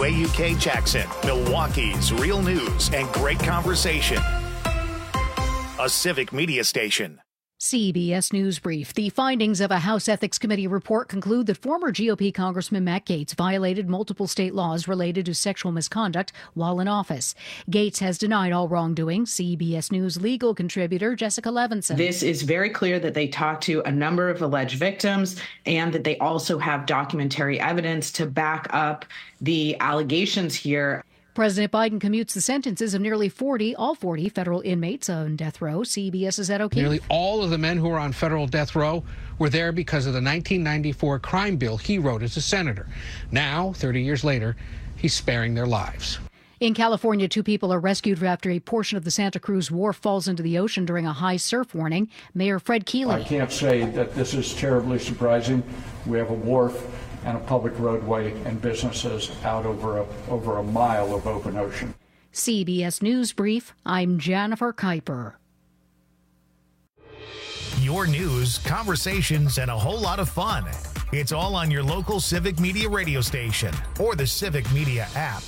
WAUK Jackson, Milwaukee's real news and great conversation. A civic media station. CBS News Brief. The findings of a House Ethics Committee report conclude that former GOP Congressman Matt Gaetz violated multiple state laws related to sexual misconduct while in office. Gaetz has denied all wrongdoing. CBS News legal contributor Jessica Levinson. This is very clear that they talked to a number of alleged victims and that they also have documentary evidence to back up the allegations here. President Biden commutes the sentences of nearly all 40 federal inmates on death row. CBS's Ed O'Keefe. Nearly all of the men who are on federal death row were there because of the 1994 crime bill he wrote as a senator. Now, 30 years later, he's sparing their lives. In California, 2 people are rescued after a portion of the Santa Cruz Wharf falls into the ocean during a high surf warning. Mayor Fred Keeley. I can't say that this is terribly surprising. We have a wharf and a public roadway and businesses out over a mile of open ocean. CBS News Brief, I'm Jennifer Kuiper. Your news, conversations, and a whole lot of fun. It's all on your local Civic Media radio station or the Civic Media app.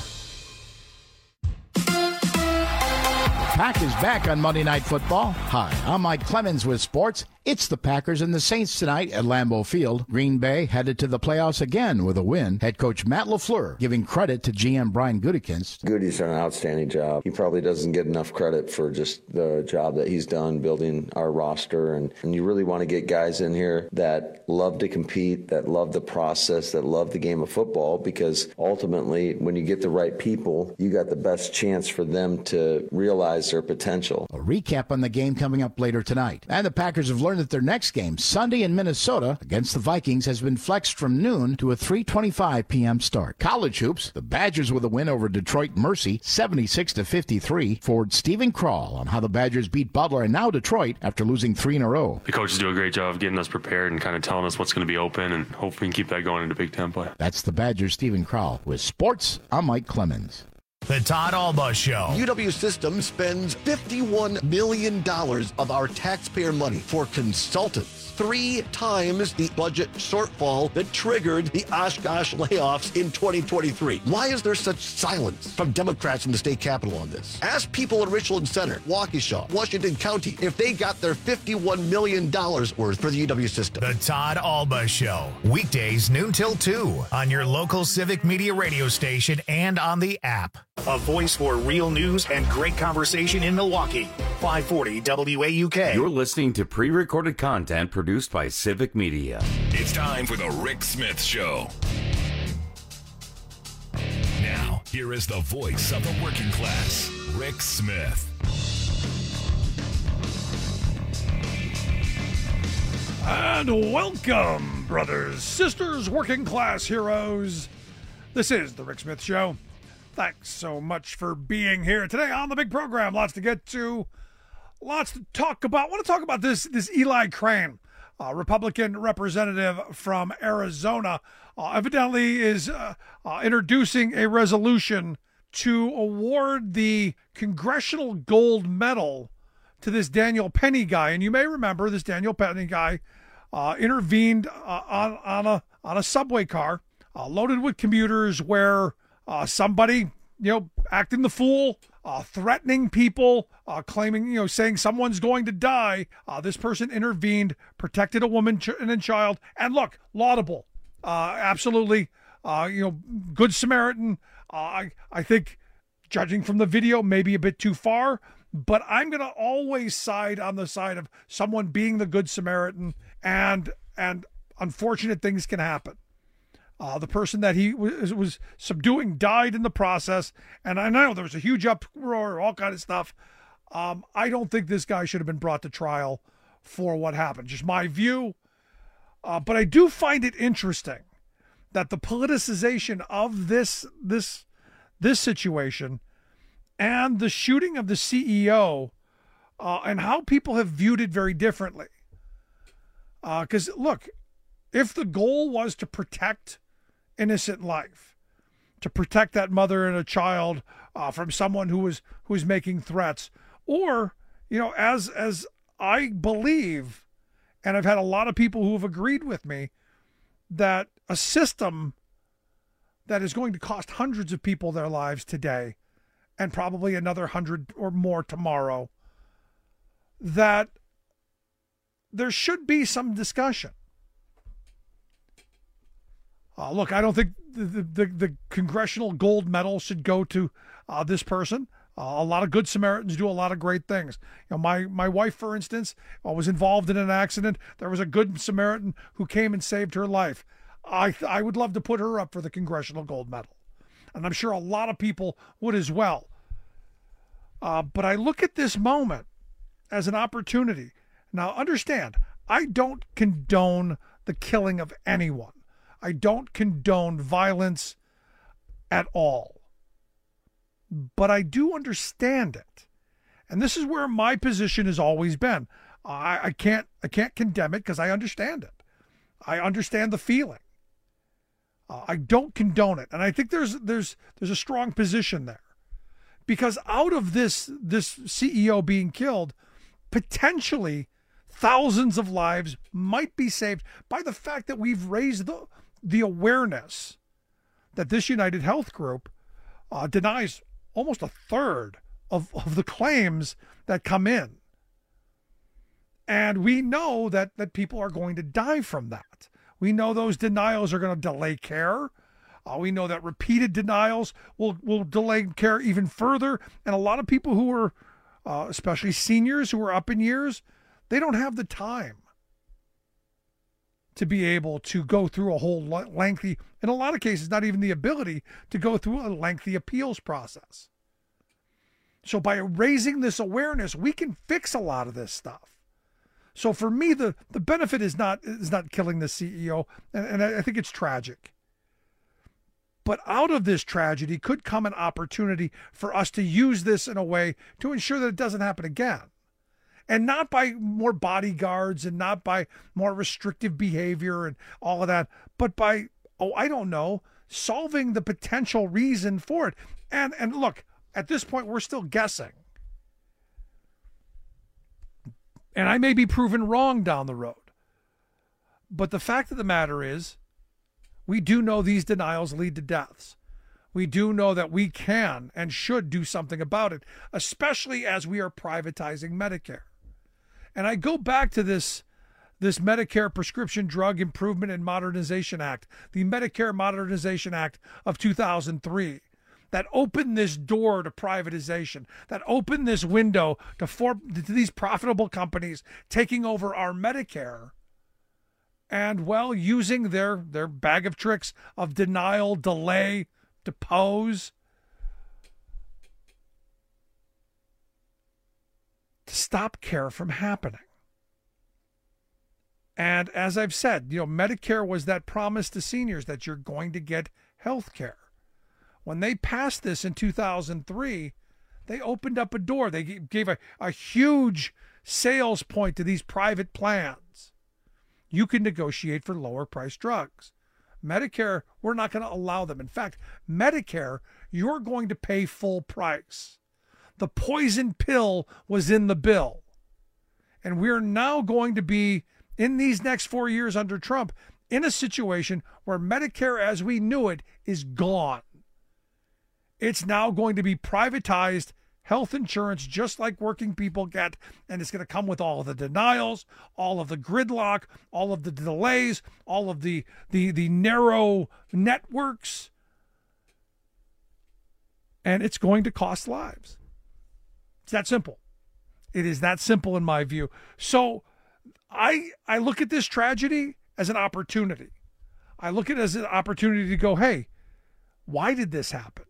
Pack is back on Monday Night Football. Hi, I'm Mike Clemens with sports. It's the Packers and the Saints tonight at Lambeau Field. Green Bay headed to the playoffs again with a win. Head coach Matt LaFleur giving credit to GM Brian Gutekunst. Goody's done an outstanding job. He probably doesn't get enough credit for just the job that he's done building our roster. And you really want to get guys in here that love to compete, that love the process, that love the game of football, because ultimately when you get the right people, you got the best chance for them to realize their potential. A recap on the game coming up later tonight. And the Packers have learned that their next game, Sunday in Minnesota against the Vikings, has been flexed from noon to a 3:25 p.m. start. College hoops, the Badgers with a win over Detroit Mercy, 76-53. Forward Stephen Crawl on how the Badgers beat Butler and now Detroit after losing 3 in a row. The coaches do a great job of getting us prepared and kind of telling us what's going to be open, and hopefully we can keep that going into Big Ten play. That's the Badgers' Stephen Crawl. With sports, I'm Mike Clemens. The Todd Alba Show. UW Systems spends $51 million of our taxpayer money for consultants. 3 times the budget shortfall that triggered the Oshkosh layoffs in 2023. Why is there such silence from Democrats in the state capitol on this? Ask people in Richland Center, Waukesha, Washington County, if they got their $51 million worth for the UW system. The Todd Alba Show. Weekdays noon till 2 on your local Civic Media radio station and on the app. A voice for real news and great conversation in Milwaukee. 540 WAUK. You're listening to pre-recorded content produced by Civic Media. It's time for the Rick Smith Show. Now, here is the voice of the working class, Rick Smith. And welcome, brothers, sisters, working class heroes. This is the Rick Smith Show. Thanks so much for being here today on the big program. Lots to get to, lots to talk about. I want to talk about this Eli Crane, Republican representative from Arizona, evidently is introducing a resolution to award the Congressional Gold Medal to this Daniel Penny guy. And you may remember this Daniel Penny guy intervened on a subway car loaded with commuters where somebody, acting the fool, threatening people, claiming, saying someone's going to die. This person intervened, protected a woman and a child. And look, laudable. Absolutely, good Samaritan. I think, judging from the video, maybe a bit too far. But I'm going to always side on the side of someone being the good Samaritan, and unfortunate things can happen. The person that he was subduing died in the process, and I know there was a huge uproar, all kind of stuff. I don't think this guy should have been brought to trial for what happened. Just my view. But I do find it interesting that the politicization of this situation and the shooting of the CEO and how people have viewed it very differently. Because, look, if the goal was to protect innocent life, to protect that mother and a child from someone who was making threats, or, as I believe, and I've had a lot of people who have agreed with me, that a system that is going to cost hundreds of people their lives today and probably another 100 or more tomorrow, that there should be some discussion. Look, I don't think the Congressional Gold Medal should go to this person. A lot of good Samaritans do a lot of great things. You know, my wife, for instance, was involved in an accident. There was a good Samaritan who came and saved her life. I would love to put her up for the Congressional Gold Medal. And I'm sure a lot of people would as well. But I look at this moment as an opportunity. Now, understand, I don't condone the killing of anyone. I don't condone violence at all. But I do understand it. And this is where my position has always been. I can't condemn it because I understand it. I understand the feeling. I don't condone it. And I think there's a strong position there. Because out of this CEO being killed, potentially thousands of lives might be saved by the fact that we've raised the awareness that this United Health Group denies almost a third of the claims that come in. And we know that people are going to die from that. We know those denials are going to delay care. We know that repeated denials will delay care even further. And a lot of people who are, especially seniors who are up in years, they don't have the time to be able to go through a whole lengthy, in a lot of cases, not even the ability to go through a lengthy appeals process. So by raising this awareness, we can fix a lot of this stuff. So for me, the benefit is not killing the CEO, and I think it's tragic. But out of this tragedy could come an opportunity for us to use this in a way to ensure that it doesn't happen again. And not by more bodyguards and not by more restrictive behavior and all of that, but by, solving the potential reason for it. And look, at this point, we're still guessing. And I may be proven wrong down the road. But the fact of the matter is, we do know these denials lead to deaths. We do know that we can and should do something about it, especially as we are privatizing Medicare. And I go back to this Medicare Prescription Drug Improvement and Modernization Act, the Medicare Modernization Act of 2003, that opened this door to privatization, that opened this window to these profitable companies taking over our Medicare and, using their bag of tricks of denial, delay, depose, to stop care from happening. And as I've said, Medicare was that promise to seniors that you're going to get health care. When they passed this in 2003, they opened up a door. They gave a huge sales point to these private plans. You can negotiate for lower priced drugs. Medicare, we're not going to allow them. In fact, Medicare, you're going to pay full price. The poison pill was in the bill. And we're now going to be, in these next 4 years under Trump, in a situation where Medicare as we knew it is gone. It's now going to be privatized health insurance just like working people get, and it's going to come with all of the denials, all of the gridlock, all of the delays, all of the narrow networks, and it's going to cost lives. It's that simple. It is that simple in my view. So I look at this tragedy as an opportunity. I look at it as an opportunity to go, hey, why did this happen?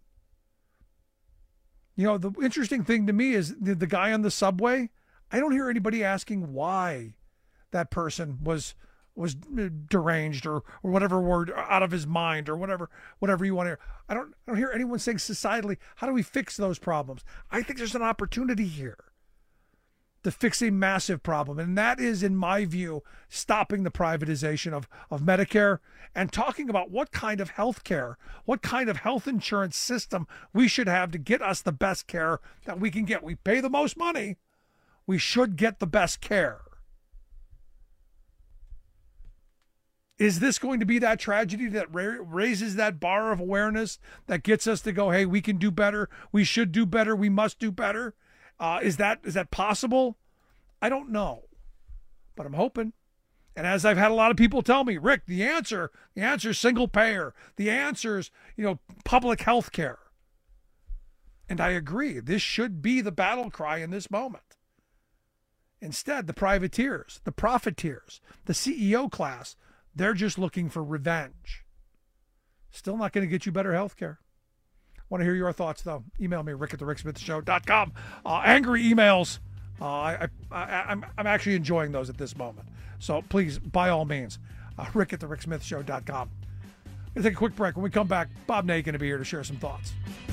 The interesting thing to me is the guy on the subway, I don't hear anybody asking why that person was deranged or whatever word, out of his mind or whatever you want to hear. I don't hear anyone saying societally, how do we fix those problems? I think there's an opportunity here to fix a massive problem. And that is, in my view, stopping the privatization of Medicare and talking about what kind of health care, what kind of health insurance system we should have to get us the best care that we can get. We pay the most money. We should get the best care. Is this going to be that tragedy that raises that bar of awareness that gets us to go, hey, we can do better, we should do better, we must do better? Is that possible? I don't know, but I'm hoping. And as I've had a lot of people tell me, Rick, the answer is single payer. The answer is, public health care. And I agree. This should be the battle cry in this moment. Instead, the privateers, the profiteers, the CEO class, they're just looking for revenge. Still not going to get you better health care. Want to hear your thoughts, though. Email me, rick@thericksmithshow.com. Angry emails. I'm actually enjoying those at this moment. So please, by all means, rick@thericksmithshow.com. We'll take a quick break. When we come back, Bob Nate going to be here to share some thoughts.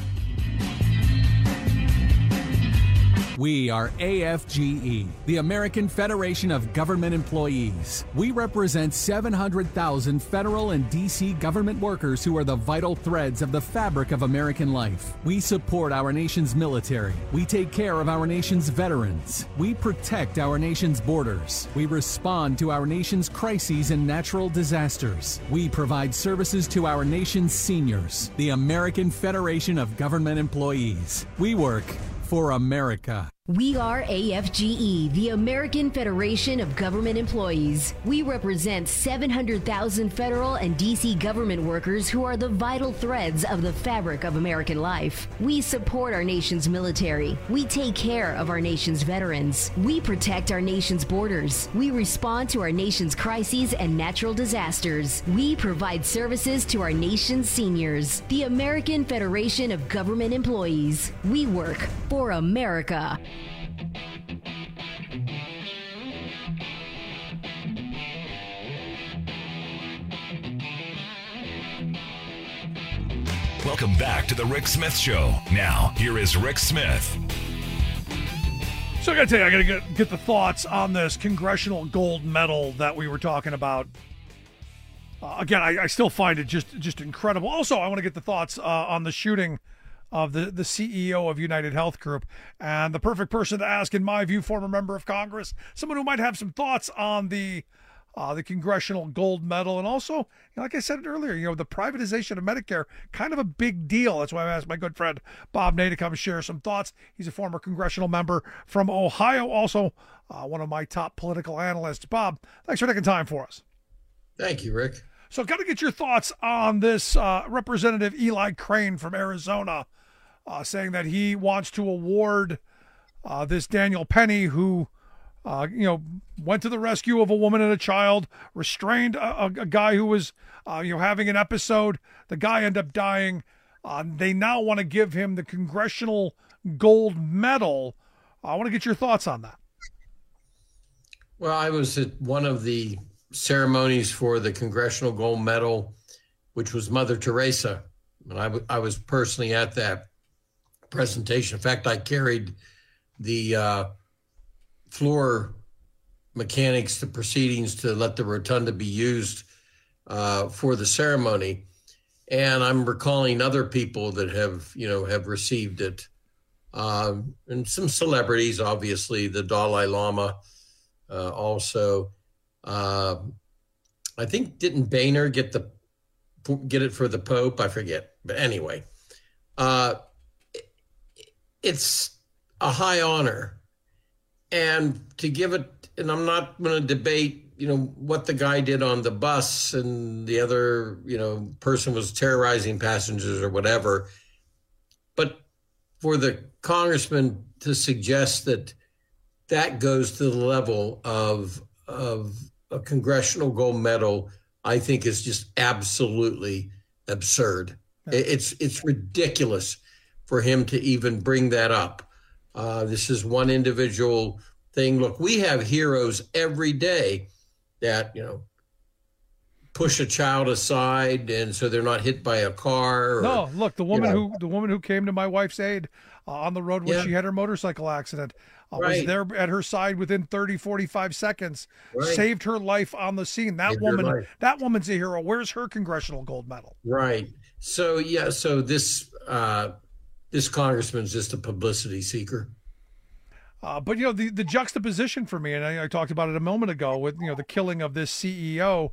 We are AFGE, the American Federation of Government Employees. We represent 700,000 federal and D.C. government workers who are the vital threads of the fabric of American life. We support our nation's military. We take care of our nation's veterans. We protect our nation's borders. We respond to our nation's crises and natural disasters. We provide services to our nation's seniors. The American Federation of Government Employees. We work for America. We are AFGE, the American Federation of Government Employees. We represent 700,000 federal and D.C. government workers who are the vital threads of the fabric of American life. We support our nation's military. We take care of our nation's veterans. We protect our nation's borders. We respond to our nation's crises and natural disasters. We provide services to our nation's seniors. The American Federation of Government Employees. We work for America. Welcome back to the Rick Smith Show. Now, here is Rick Smith. So I got to tell you, I got to get the thoughts on this congressional gold medal that we were talking about. Again, I still find it just incredible. Also, I want to get the thoughts on the shooting of the CEO of United Health Group, and the perfect person to ask, in my view, former member of Congress, someone who might have some thoughts on the congressional gold medal, and also, like I said earlier, the privatization of Medicare, kind of a big deal. That's why I asked my good friend Bob Nate to come share some thoughts. He's a former congressional member from Ohio, also one of my top political analysts. Bob, thanks for taking time for us. Thank you, Rick. So got to get your thoughts on this Representative Eli Crane from Arizona saying that he wants to award this Daniel Penny, who went to the rescue of a woman and a child, restrained a guy who was having an episode. The guy ended up dying. They now want to give him the Congressional Gold Medal. I want to get your thoughts on that. Well, I was at one of the ceremonies for the Congressional Gold Medal, which was Mother Teresa. And I was personally at that presentation. In fact, I carried the floor mechanics, the proceedings to let the rotunda be used for the ceremony. And I'm recalling other people that have received it. And some celebrities, obviously, the Dalai Lama also. I think, didn't Boehner get it for the Pope? I forget. But anyway, it's a high honor. And to give it, and I'm not going to debate, what the guy did on the bus and the other, person was terrorizing passengers or whatever. But for the congressman to suggest that goes to the level of a Congressional Gold Medal, I think is just absolutely absurd. Yeah. It's ridiculous for him to even bring that up. This is one individual thing. Look, we have heroes every day that, push a child aside and so they're not hit by a car. No, look, the woman who came to my wife's aid on the road when she had her motorcycle accident, was there at her side within 30, 45 seconds, saved her life on the scene. That woman's a hero. Where's her Congressional Gold Medal? Right. So, so this congressman's just a publicity seeker. But, the juxtaposition for me, and I talked about it a moment ago with, the killing of this CEO,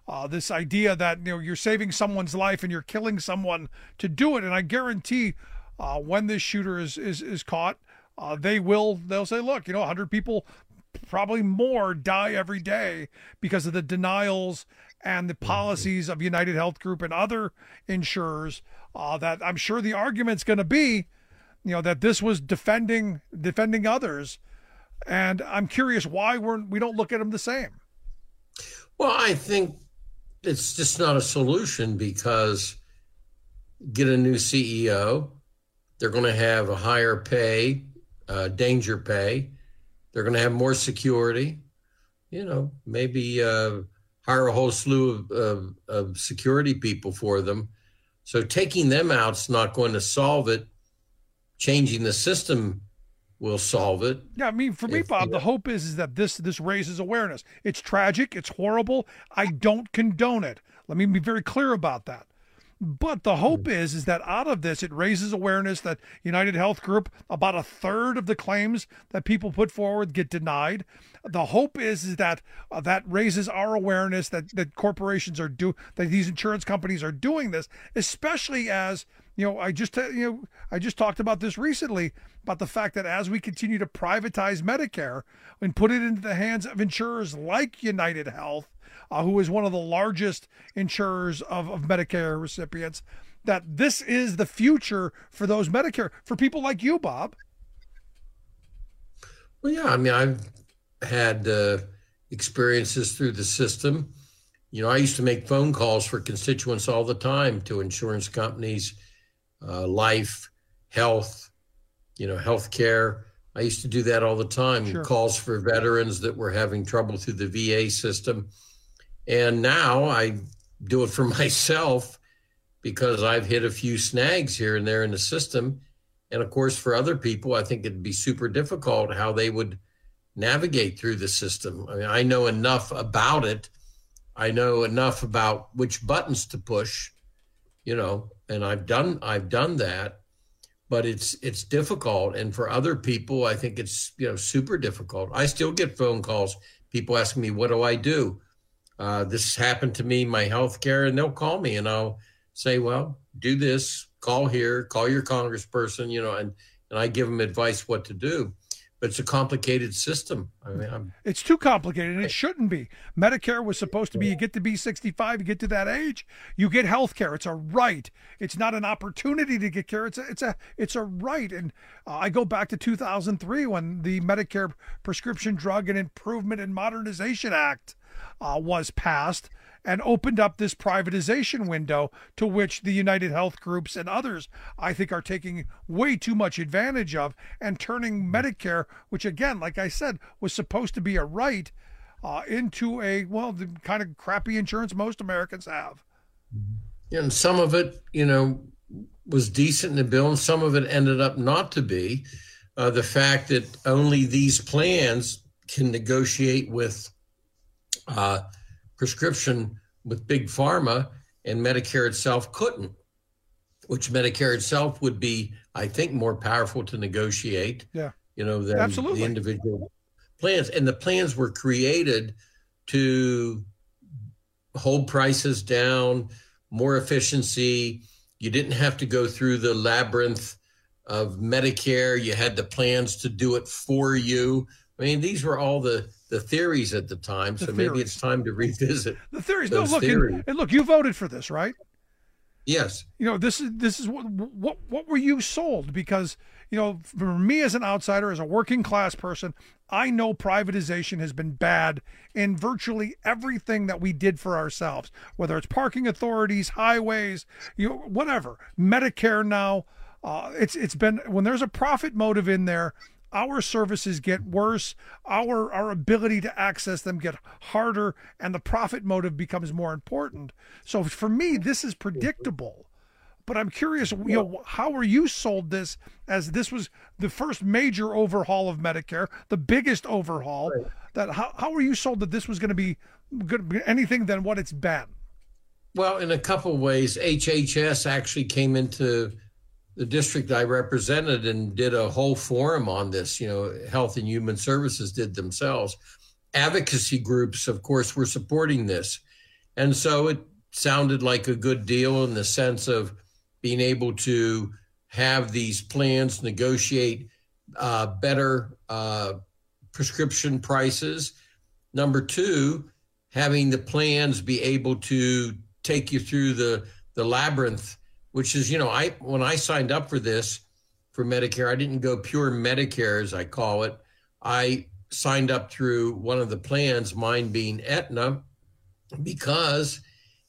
this idea that you're saving someone's life and you're killing someone to do it. And I guarantee when this shooter is caught, they'll say, look, 100 people, probably more, die every day because of the denials and the policies of United Health Group and other insurers. That I'm sure the argument's going to be, that this was defending others. And I'm curious why we don't look at them the same. Well, I think it's just not a solution, because get a new CEO, they're going to have a higher pay, danger pay. They're going to have more security, maybe hire a whole slew of security people for them. So taking them out's not going to solve it. Changing the system will solve it. Yeah, I mean, for me, Bob, the hope is that this raises awareness. It's tragic. It's horrible. I don't condone it. Let me be very clear about that. But the hope is that out of this, it raises awareness that United Health Group, about a third of the claims that people put forward get denied. The hope is that that raises our awareness that corporations that these insurance companies are doing this, especially as, I just talked about this recently, about the fact that as we continue to privatize Medicare and put it into the hands of insurers like United Health, who is one of the largest insurers of Medicare recipients, that this is the future for those Medicare, for people like you, Bob. Well, yeah, I mean, I've had experiences through the system. I used to make phone calls for constituents all the time to insurance companies, life, health, healthcare. I used to do that all the time. Sure. Calls for veterans that were having trouble through the VA system. And now I do it for myself, because I've hit a few snags here and there in the system. And of course, for other people, I think it'd be super difficult how they would navigate through the system. I mean, I know enough about it. I know enough about which buttons to push, and I've done that, but it's difficult. And for other people, I think it's, super difficult. I still get phone calls, people asking me, what do I do? This happened to me, my health care, and they'll call me and I'll say, well, do this, call here, call your congressperson, and I give them advice what to do. But it's a complicated system. I mean, it's too complicated, and it shouldn't be. Medicare was supposed to be, you get to be 65, you get to that age, you get health care. It's a right. It's not an opportunity to get care. It's a right. And I go back to 2003 when the Medicare Prescription Drug and Improvement and Modernization Act was passed and opened up this privatization window, to which the United Health Groups and others, I think, are taking way too much advantage of, and turning Medicare, which again, like I said, was supposed to be a right, into the kind of crappy insurance most Americans have. And some of it, was decent in the bill, and some of it ended up not to be. The fact that only these plans can negotiate with prescription with Big Pharma, and Medicare itself couldn't, which Medicare itself would be, I think, more powerful to negotiate, than Absolutely. The individual plans. And the plans were created to hold prices down, more efficiency. You didn't have to go through the labyrinth of Medicare. You had the plans to do it for you. I mean, these were all the theories at the time, so maybe it's time to revisit the theories. Those look, theories. And look, you voted for this, right? Yes. This is what were you sold? Because for me as an outsider, as a working class person, I know privatization has been bad in virtually everything that we did for ourselves, whether it's parking authorities, highways, whatever. Medicare now, it's been, when there's a profit motive in there, our services get worse, our ability to access them get harder, and the profit motive becomes more important. So for me, this is predictable. But I'm curious, how were you sold this, as this was the first major overhaul of Medicare, the biggest overhaul? Right. That how were you sold that this was going to be anything than what it's been? Well, in a couple of ways, HHS actually came into the district I represented and did a whole forum on this. Health and Human Services did themselves. Advocacy groups, of course, were supporting this. And so it sounded like a good deal in the sense of being able to have these plans negotiate better prescription prices. Number two, having the plans be able to take you through the labyrinth, which is, when I signed up for this, for Medicare, I didn't go pure Medicare, as I call it. I signed up through one of the plans, mine being Aetna, because,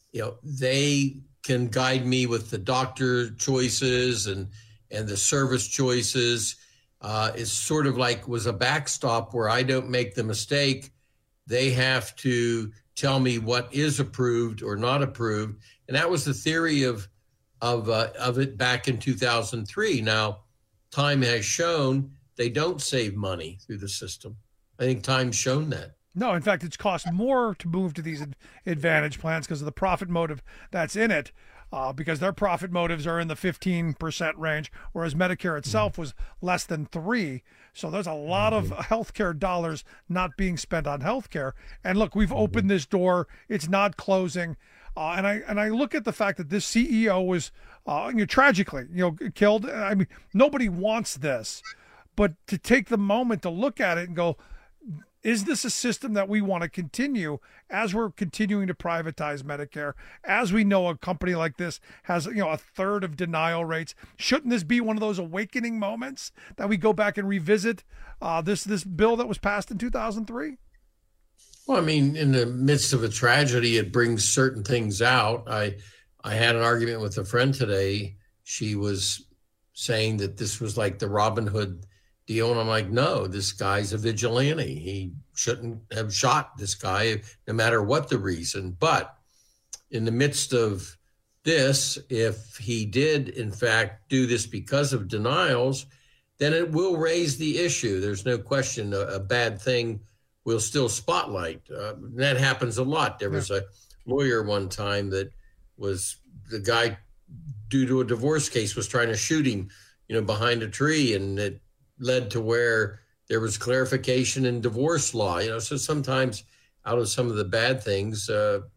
they can guide me with the doctor choices and the service choices. It's sort of like was a backstop where I don't make the mistake. They have to tell me what is approved or not approved. And that was the theory of it back in 2003. Now, time has shown they don't save money through the system. I think time's shown that. No, in fact, it's cost more to move to these advantage plans because of the profit motive that's in it, because their profit motives are in the 15% range, whereas Medicare itself was less than 3%. So there's a lot of healthcare dollars not being spent on healthcare. And look, we've opened this door. It's not closing. And I look at the fact that this CEO was tragically, killed. I mean, nobody wants this, but to take the moment to look at it and go, is this a system that we want to continue as we're continuing to privatize Medicare? As we know, a company like this has, a third of denial rates. Shouldn't this be one of those awakening moments that we go back and revisit this bill that was passed in 2003? Well, I mean, in the midst of a tragedy, it brings certain things out. I had an argument with a friend today. She was saying that this was like the Robin Hood deal. And I'm like, no, this guy's a vigilante. He shouldn't have shot this guy, no matter what the reason. But in the midst of this, if he did, in fact, do this because of denials, then it will raise the issue. There's no question a bad thing will still spotlight. That happens a lot. There was a lawyer one time that was the guy, due to a divorce case, was trying to shoot him, behind a tree, and it led to where there was clarification in divorce law. So sometimes out of some of the bad things,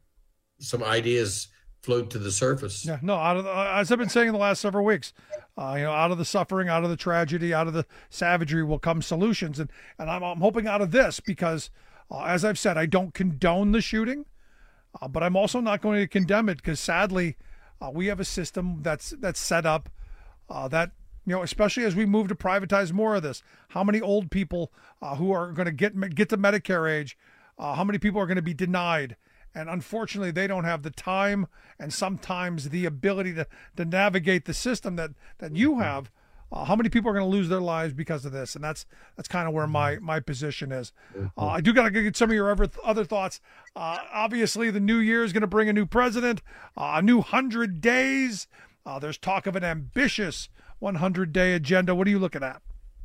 some ideas float to the surface. Yeah, no, as I've been saying in the last several weeks, out of the suffering, out of the tragedy, out of the savagery will come solutions. And I'm hoping out of this because, as I've said, I don't condone the shooting, but I'm also not going to condemn it because sadly, we have a system that's set up that, especially as we move to privatize more of this, how many old people who are going to get to Medicare age, how many people are going to be denied? And unfortunately, they don't have the time and sometimes the ability to navigate the system that you have. How many people are going to lose their lives because of this? And that's kind of where my position is. I do got to get some of your other thoughts. Obviously, the new year is going to bring a new president, a new 100 days. There's talk of an ambitious 100-day agenda. What are you looking at?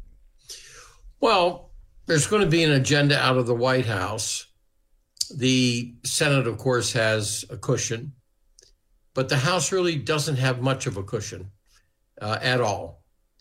Well, there's going to be an agenda out of the White House. The Senate, of course, has a cushion, but the House really doesn't have much of a cushion at all.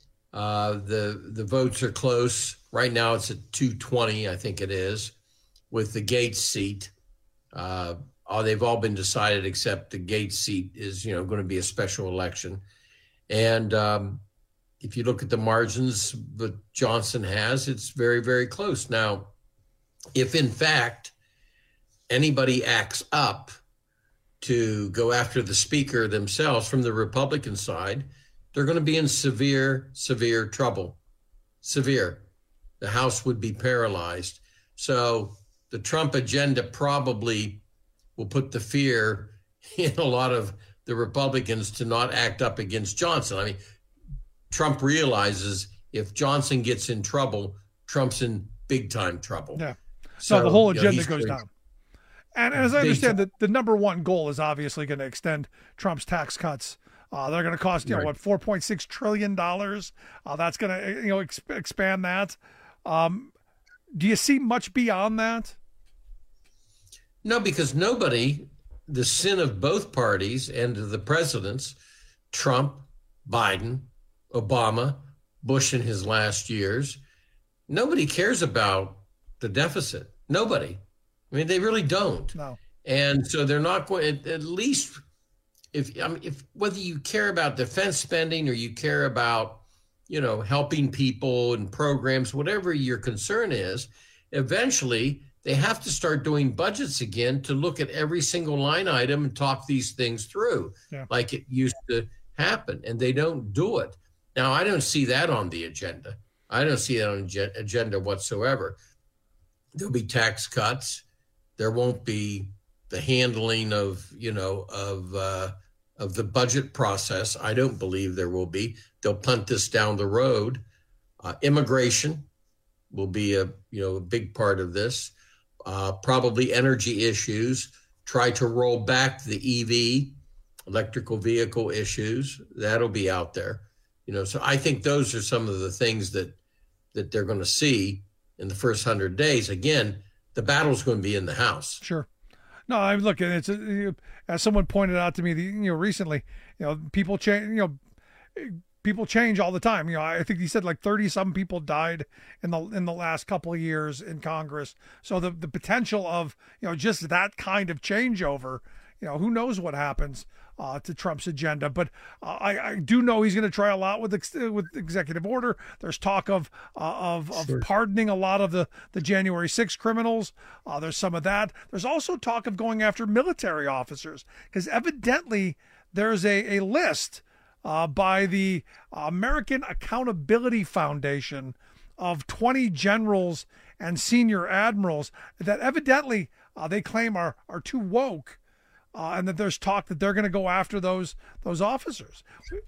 The votes are close. Right now it's at 220, I think it is, with the Gaetz seat. They've all been decided except the Gaetz seat is, going to be a special election. And if you look at the margins that Johnson has, it's very, very close. Now, if in fact anybody acts up to go after the speaker themselves from the Republican side, they're going to be in severe, severe trouble. Severe. The House would be paralyzed. So the Trump agenda probably will put the fear in a lot of the Republicans to not act up against Johnson. I mean, Trump realizes if Johnson gets in trouble, Trump's in big time trouble. Yeah. So the whole agenda goes down. And as I understand, the number one goal is obviously going to extend Trump's tax cuts. They're going to cost, $4.6 trillion. That's going to, expand that. Do you see much beyond that? No, because the sin of both parties and the presidents, Trump, Biden, Obama, Bush in his last years, nobody cares about the deficit. Nobody. I mean, they really don't. No. And so they're not going, at least if whether you care about defense spending or you care about, helping people and programs, whatever your concern is, eventually they have to start doing budgets again to look at every single line item and talk these things through like it used to happen. And they don't do it. Now, I don't see that on the agenda. I don't see that on the agenda whatsoever. There'll be tax cuts. There won't be the handling of the budget process. I don't believe there will be. They'll punt this down the road. Immigration will be a big part of this. Probably energy issues. Try to roll back the EV, electrical vehicle issues. That'll be out there. So I think those are some of the things that they're going to see in the first 100 days. Again, the battle's going to be in the House. Sure. No, I'm looking. It's as someone pointed out to me, recently. People change. People change all the time. I think he said like 30-some people died in the last couple of years in Congress. So the potential of just that kind of changeover. Who knows what happens to Trump's agenda, but I do know he's going to try a lot with executive order. There's talk of pardoning a lot of the January 6 criminals. There's some of that. There's also talk of going after military officers because evidently there's a list by the American Accountability Foundation of 20 generals and senior admirals that evidently they claim are too woke. And that there's talk that they're going to go after those officers.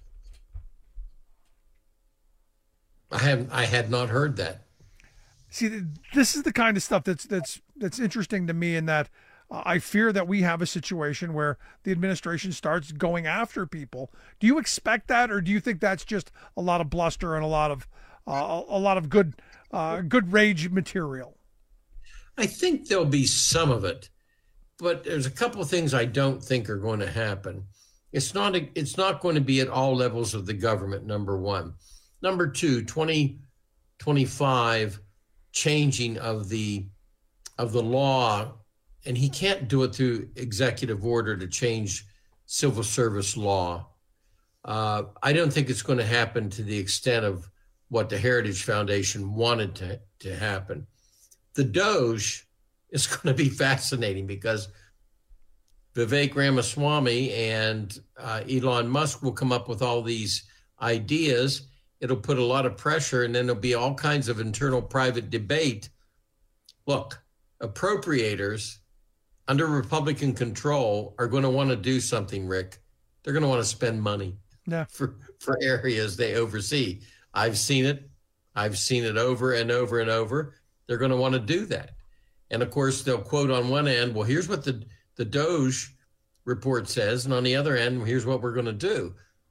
I had not heard that. See, this is the kind of stuff that's interesting to me in that I fear that we have a situation where the administration starts going after people. Do you expect that, or do you think that's just a lot of bluster and a lot of good rage material? I think there'll be some of it. But there's a couple of things I don't think are going to happen. It's not going to be at all levels of the government, number one. Number two, 2025 changing of the law, and he can't do it through executive order to change civil service law. I don't think it's going to happen to the extent of what the Heritage Foundation wanted to happen. The DOJ is going to be fascinating because Vivek Ramaswamy and Elon Musk will come up with all these ideas. It'll put a lot of pressure, and then there'll be all kinds of internal private debate. Look, appropriators under Republican control are going to want to do something, Rick. They're going to want to spend money for areas they oversee. I've seen it. I've seen it over and over and over. They're going to want to do that. And of course, they'll quote on one end, well, here's what the DOJ report says. And on the other end, here's what we're going to do.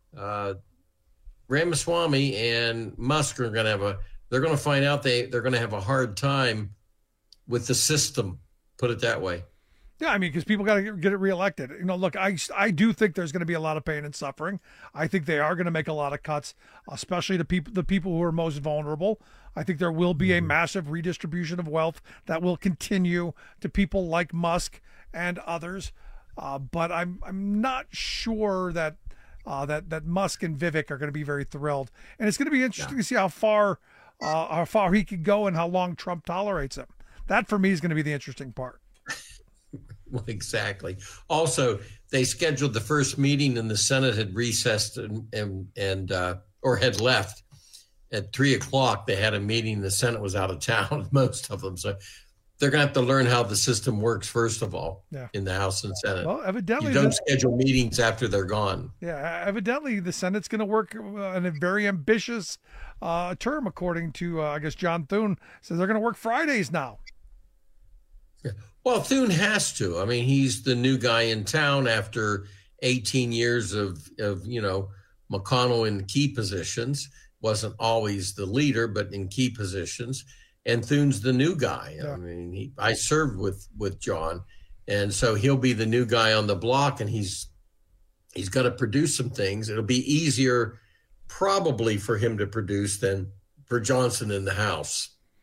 Ramaswamy and Musk are going to they're going to find out they're going to have a hard time with the system, put it that way. Yeah, I mean, because people got to get it reelected. Look, I do think there's going to be a lot of pain and suffering. I think they are going to make a lot of cuts, especially the people who are most vulnerable. I think there will be a massive redistribution of wealth that will continue to people like Musk and others. But I'm not sure that Musk and Vivek are going to be very thrilled. And it's going to be interesting to see how far he could go and how long Trump tolerates him. That, for me, is going to be the interesting part. Well, exactly. Also, they scheduled the first meeting and the Senate had recessed or had left at 3:00. They had a meeting. The Senate was out of town, most of them. So they're going to have to learn how the system works, first of all, in the House and Senate. Well, evidently, you don't schedule meetings after they're gone. Yeah, evidently the Senate's going to work in a very ambitious term, according to, I guess, John Thune says they're going to work Fridays now. Yeah. Well, Thune has to. I mean, he's the new guy in town after 18 years of McConnell in key positions. Wasn't always the leader, but in key positions. And Thune's the new guy. Yeah. I mean, I served with John, and so he'll be the new guy on the block, and he's got to produce some things. It'll be easier probably for him to produce than for Johnson in the House.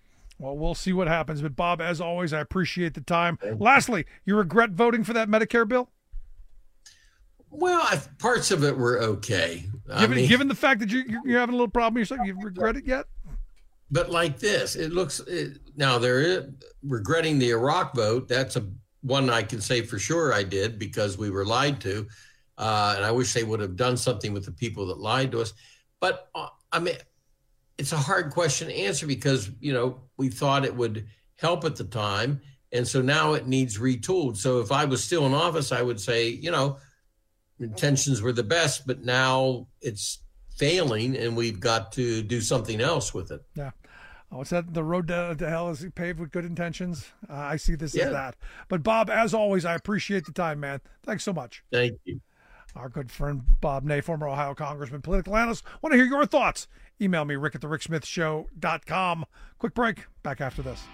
Well, we'll see what happens. But, Bob, as always, I appreciate the time. Lastly, you regret voting for that Medicare bill? Well, parts of it were okay. Given the fact that you're having a little problem yourself, you regret it yet? But like this, now there is regretting the Iraq vote. That's one I can say for sure I did, because we were lied to. And I wish they would have done something with the people that lied to us. But it's a hard question to answer because, we thought it would help at the time. And so now it needs retooled. So if I was still in office, I would say, intentions were the best, but now it's failing and we've got to do something else with it. Yeah. What's that? The road to hell is paved with good intentions. I see this as that. But Bob, as always, I appreciate the time, man. Thanks so much. Thank you. Our good friend Bob Ney, former Ohio Congressman, political analyst. Want to hear your thoughts? Email me, rick@thericksmithshow.com. Quick break. Back after this.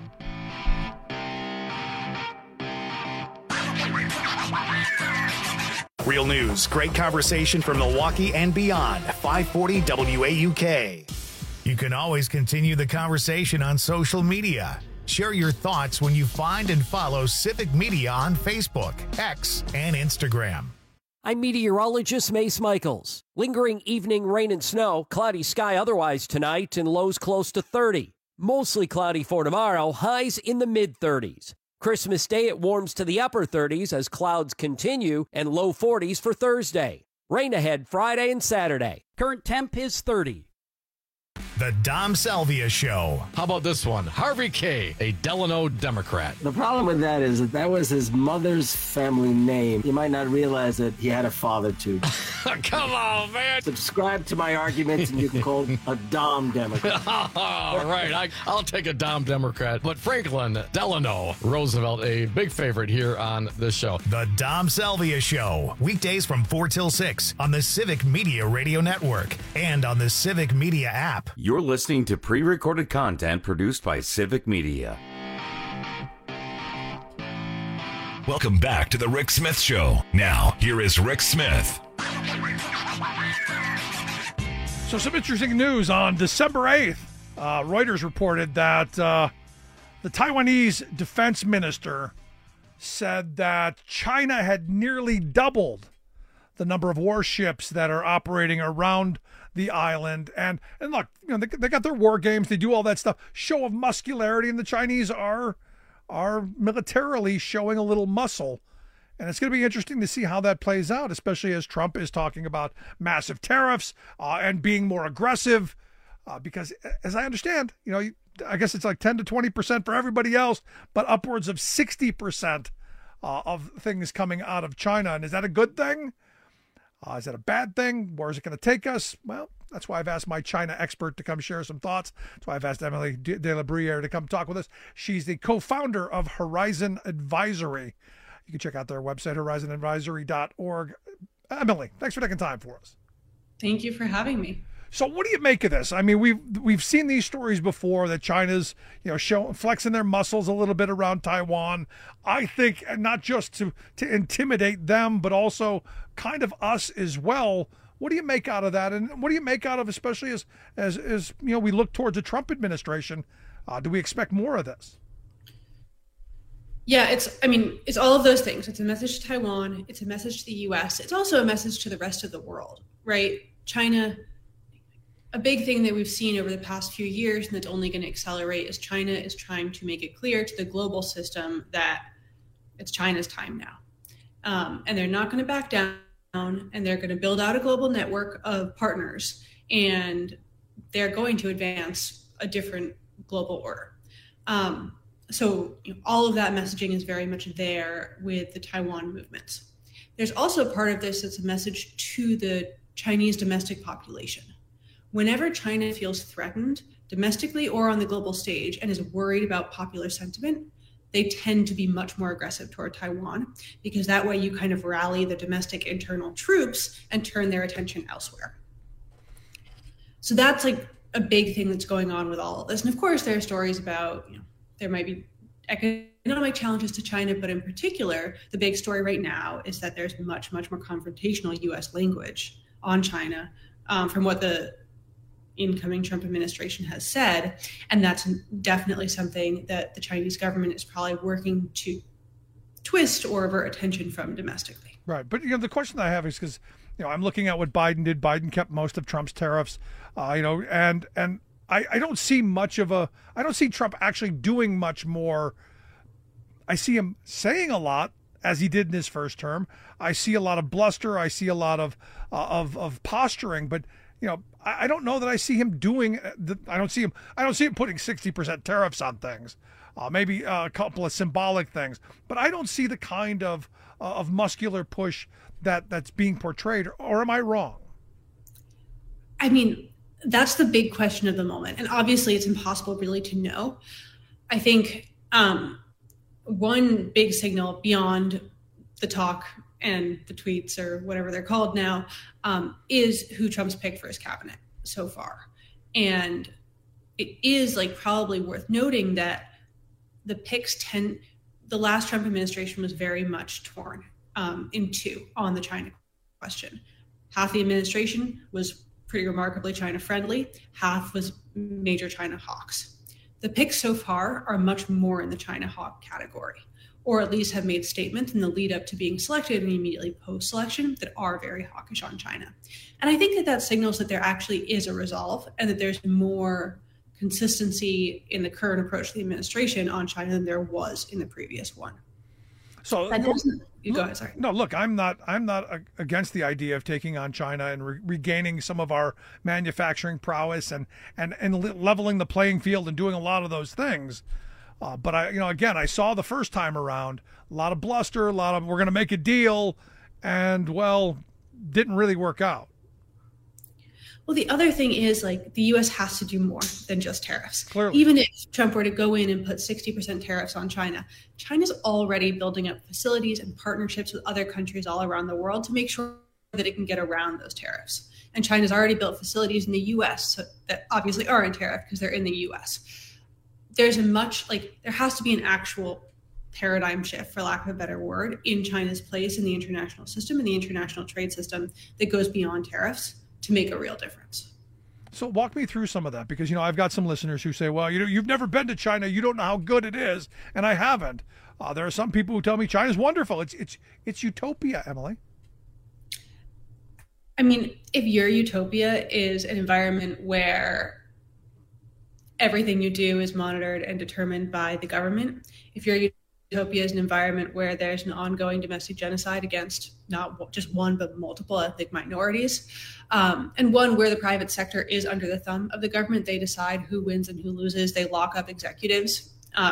Real news, great conversation from Milwaukee and beyond. 540 WAUK. You can always continue the conversation on social media. Share your thoughts when you find and follow Civic Media on Facebook, X, and Instagram. I'm meteorologist Mace Michaels. Lingering evening rain and snow, cloudy sky otherwise tonight, and lows close to 30. Mostly cloudy for tomorrow, highs in the mid-30s. Christmas Day, it warms to the upper 30s as clouds continue, and low 40s for Thursday. Rain ahead Friday and Saturday. Current temp is 30. The Dom Salvia Show. How about this one? Harvey K., a Delano Democrat. The problem with that is that was his mother's family name. You might not realize that he had a father, too. Come on, man. Subscribe to my arguments and you can call a Dom Democrat. All right, I'll take a Dom Democrat. But Franklin Delano Roosevelt, a big favorite here on this show. The Dom Salvia Show. Weekdays from 4 till 6 on the Civic Media Radio Network and on the Civic Media app. You're listening to pre-recorded content produced by Civic Media. Welcome back to the Rick Smith Show. Now, here is Rick Smith. So some interesting news. On December 8th, Reuters reported that the Taiwanese defense minister said that China had nearly doubled the number of warships that are operating around the island. And look, they got their war games. They do all that stuff. Show of muscularity, and the Chinese are militarily showing a little muscle. And it's going to be interesting to see how that plays out, especially as Trump is talking about massive tariffs and being more aggressive. Because as I understand, I guess it's like 10 to 20% for everybody else, but upwards of 60% of things coming out of China. And is that a good thing? Is that a bad thing? Where is it going to take us? Well, that's why I've asked my China expert to come share some thoughts. That's why I've asked Emily de la Bruyere to come talk with us. She's the co-founder of Horizon Advisory. You can check out their website, horizonadvisory.org. Emily, thanks for taking time for us. Thank you for having me. So what do you make of this? I mean, we've seen these stories before that China's, flexing their muscles a little bit around Taiwan. I think not just to intimidate them, but also kind of us as well. What do you make out of that? And what do you make out of, especially as we look towards the Trump administration? Do we expect more of this? Yeah, it's all of those things. It's a message to Taiwan. It's a message to the U.S. It's also a message to the rest of the world, right? China. A big thing that we've seen over the past few years, and that's only going to accelerate, is China is trying to make it clear to the global system that it's China's time now. And they're not going to back down, and they're going to build out a global network of partners, and they're going to advance a different global order. So all of that messaging is very much there with the Taiwan movements. There's also part of this that's a message to the Chinese domestic population. Whenever China feels threatened domestically or on the global stage and is worried about popular sentiment, they tend to be much more aggressive toward Taiwan, because that way you kind of rally the domestic internal troops and turn their attention elsewhere. So that's like a big thing that's going on with all of this. And of course, there are stories about, there might be economic challenges to China, but in particular, the big story right now is that there's much, much more confrontational U.S. language on China from what the incoming Trump administration has said. And that's definitely something that the Chinese government is probably working to twist or avert attention from domestically. Right. But, the question I have is because, I'm looking at what Biden did. Biden kept most of Trump's tariffs, and I don't see I don't see Trump actually doing much more. I see him saying a lot, as he did in his first term. I see a lot of bluster. I see a lot of posturing, but I don't know that I see him doing. I don't see him putting 60% tariffs on things. Maybe a couple of symbolic things, but I don't see the kind of muscular push that's being portrayed. Or am I wrong? I mean, that's the big question of the moment, and obviously, it's impossible really to know. I think one big signal beyond the talk and the tweets or whatever they're called now is who Trump's picked for his cabinet so far. And it is probably worth noting that the picks the last Trump administration was very much torn in two on the China question. Half the administration was pretty remarkably China friendly, half was major China hawks. The picks so far are much more in the China hawk category, or at least have made statements in the lead up to being selected and immediately post-selection that are very hawkish on China. And I think that signals that there actually is a resolve and that there's more consistency in the current approach to the administration on China than there was in the previous one. So go ahead, sorry. No, look, I'm not against the idea of taking on China and regaining some of our manufacturing prowess and leveling the playing field and doing a lot of those things. But I saw the first time around a lot of bluster, a lot of we're going to make a deal, and didn't really work out. Well, the other thing is the U.S. has to do more than just tariffs. Clearly. Even if Trump were to go in and put 60% tariffs on China, China's already building up facilities and partnerships with other countries all around the world to make sure that it can get around those tariffs. And China's already built facilities in the U.S. that obviously aren't tariffed because they're in the U.S. There's there has to be an actual paradigm shift, for lack of a better word, in China's place in the international system and the international trade system that goes beyond tariffs to make a real difference. So walk me through some of that, because I've got some listeners who say, well, you've never been to China, you don't know how good it is, and I haven't. There are some people who tell me China's wonderful. It's utopia, Emily. I mean, if your utopia is an environment where everything you do is monitored and determined by the government, if your utopia is an environment where there's an ongoing domestic genocide against not just one but multiple ethnic minorities, and one where the private sector is under the thumb of the government, they decide who wins and who loses, they lock up executives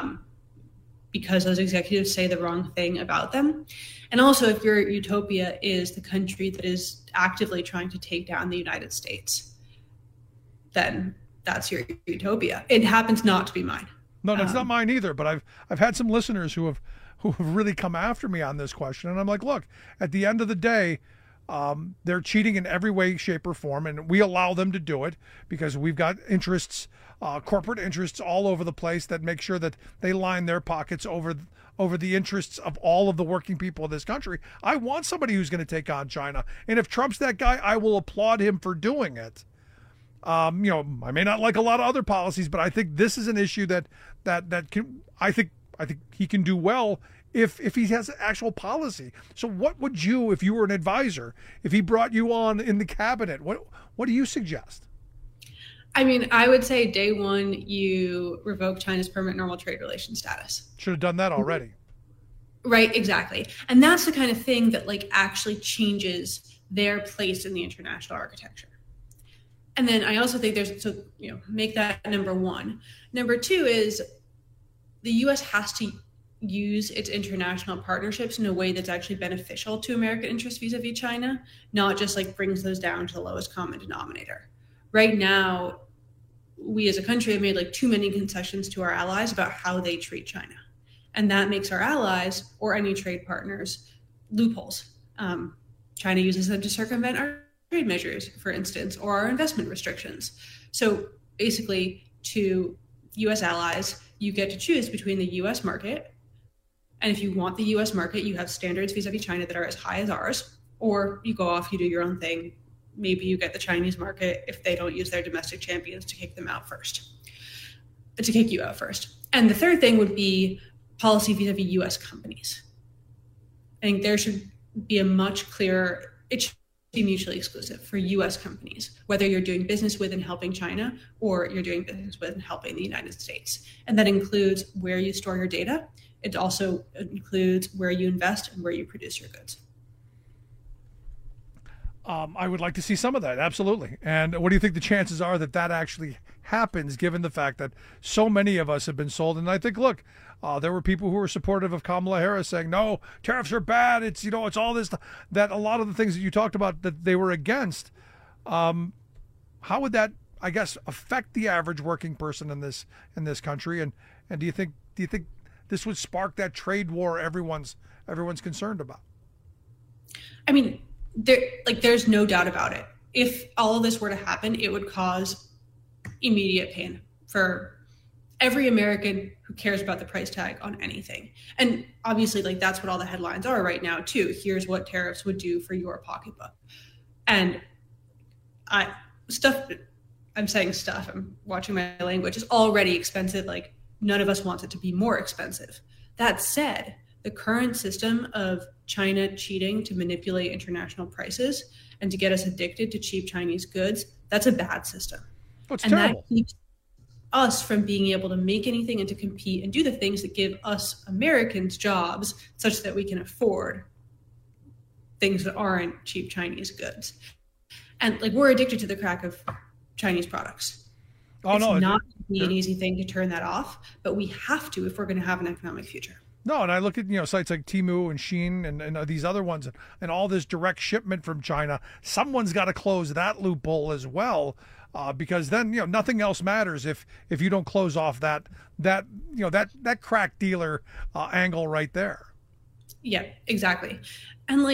because those executives say the wrong thing about them. And also, if your utopia is the country that is actively trying to take down the United States, then that's your utopia. It happens not to be mine. No, that's not mine either. But I've had some listeners who have really come after me on this question, and I'm like, look, at the end of the day, they're cheating in every way, shape, or form, and we allow them to do it because we've got interests, corporate interests all over the place that make sure that they line their pockets over the interests of all of the working people of this country. I want somebody who's going to take on China, and if Trump's that guy, I will applaud him for doing it. I may not like a lot of other policies, but I think this is an issue that can, I think he can do well if he has actual policy. So what would you, if you were an advisor, if he brought you on in the cabinet, what do you suggest? I mean, I would say day one, you revoke China's permanent normal trade relations status. Should have done that already. Right, exactly. And that's the kind of thing that actually changes their place in the international architecture. And then I also think make that number one. Number two is the U.S. has to use its international partnerships in a way that's actually beneficial to American interests vis-a-vis China, not just brings those down to the lowest common denominator. Right now, we as a country have made too many concessions to our allies about how they treat China. And that makes our allies or any trade partners loopholes. China uses them to circumvent our trade measures, for instance, or our investment restrictions. So basically, to U.S. allies, you get to choose between the U.S. market, and if you want the U.S. market, you have standards vis-a-vis China that are as high as ours, or you go off, you do your own thing, maybe you get the Chinese market if they don't use their domestic champions to kick you out first. And the third thing would be policy vis-a-vis U.S. companies. I think there should be a much clearer, it should be mutually exclusive for U.S. companies, whether you're doing business with and helping China or you're doing business with and helping the United States. And that includes where you store your data. It also includes where you invest and where you produce your goods. I would like to see some of that, absolutely. And what do you think the chances are that that actually happens, given the fact that so many of us have been sold? And I think, look, there were people who were supportive of Kamala Harris saying, no, tariffs are bad. It's, it's all this, that a lot of the things that you talked about that they were against. How would that, I guess, affect the average working person in this country? And do you think this would spark that trade war everyone's concerned about? I mean, there's no doubt about it. If all of this were to happen, it would cause immediate pain for every American who cares about the price tag on anything. And obviously, that's what all the headlines are right now too. Here's what tariffs would do for your pocketbook. And I'm watching my language, is already expensive. None of us want it to be more expensive. That said, the current system of China cheating to manipulate international prices and to get us addicted to cheap Chinese goods, that's a bad system. It's and terrible. That keeps us from being able to make anything and to compete and do the things that give us Americans jobs such that we can afford things that aren't cheap Chinese goods. And we're addicted to the crack of Chinese products. It's not an easy thing to turn that off, but we have to if we're going to have an economic future. No, and I look at sites like Temu and Shein and these other ones and all this direct shipment from China. Someone's got to close that loophole as well, because then nothing else matters if you don't close off that crack dealer angle right there. Yeah, exactly, and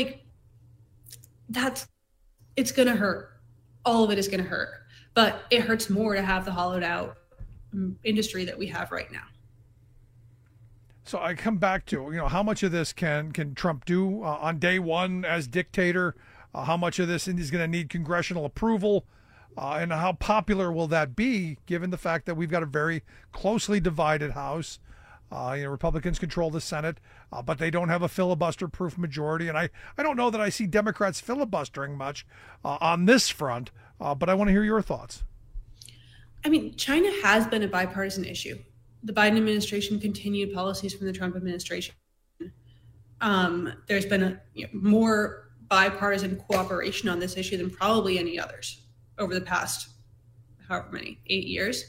it's gonna hurt. All of it is gonna hurt, but it hurts more to have the hollowed out industry that we have right now. So I come back to, how much of this can Trump do on day one as dictator? How much of this is going to need congressional approval? And how popular will that be, given the fact that we've got a very closely divided House? Republicans control the Senate, but they don't have a filibuster-proof majority. And I don't know that I see Democrats filibustering much on this front, but I want to hear your thoughts. I mean, China has been a bipartisan issue. The Biden administration continued policies from the Trump administration. There's been more bipartisan cooperation on this issue than probably any others over the past, however many, 8 years.